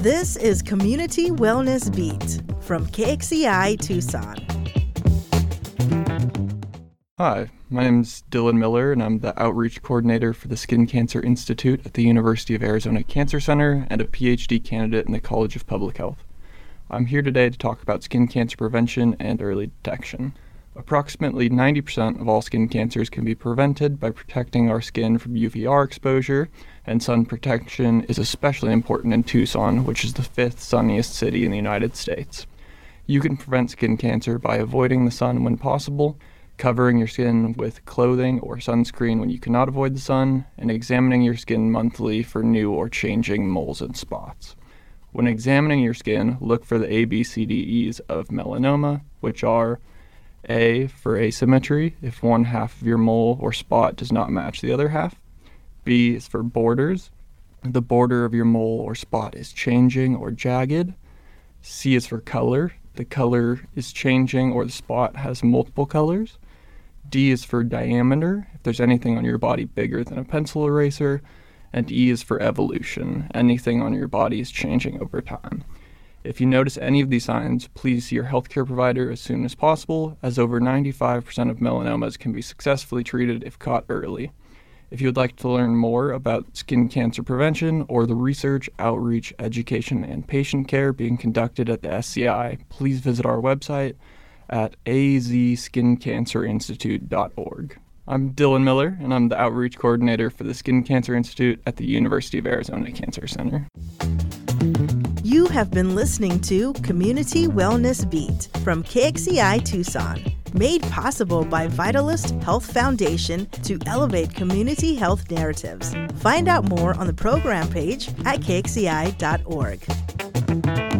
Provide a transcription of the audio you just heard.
This is Community Wellness Beat from KXCI Tucson. Hi, my name is Dylan Miller, and I'm the Outreach Coordinator for the Skin Cancer Institute at the University of Arizona Cancer Center and a PhD candidate in the College of Public Health. I'm here today to talk about skin cancer prevention and early detection. Approximately 90% of all skin cancers can be prevented by protecting our skin from UVR exposure, and sun protection is especially important in Tucson, which is the 5th sunniest city in the United States. You can prevent skin cancer by avoiding the sun when possible, covering your skin with clothing or sunscreen when you cannot avoid the sun, and examining your skin monthly for new or changing moles and spots. When examining your skin, look for the ABCDEs of melanoma, which are A for asymmetry, if one half of your mole or spot does not match the other half. B is for borders, the border of your mole or spot is changing or jagged. C is for color, the color is changing or the spot has multiple colors. D is for diameter, if there's anything on your body bigger than a pencil eraser. And E is for evolution, anything on your body is changing over time. If you notice any of these signs, please see your healthcare provider as soon as possible, as over 95% of melanomas can be successfully treated if caught early. If you would like to learn more about skin cancer prevention or the research, outreach, education, and patient care being conducted at the SCI, please visit our website at azskincancerinstitute.org. I'm Dylan Miller, and I'm the Outreach Coordinator for the Skin Cancer Institute at the University of Arizona Cancer Center. You have been listening to Community Wellness Beat from KXCI Tucson, made possible by Vitalist Health Foundation to elevate community health narratives. Find out more on the program page at kxci.org.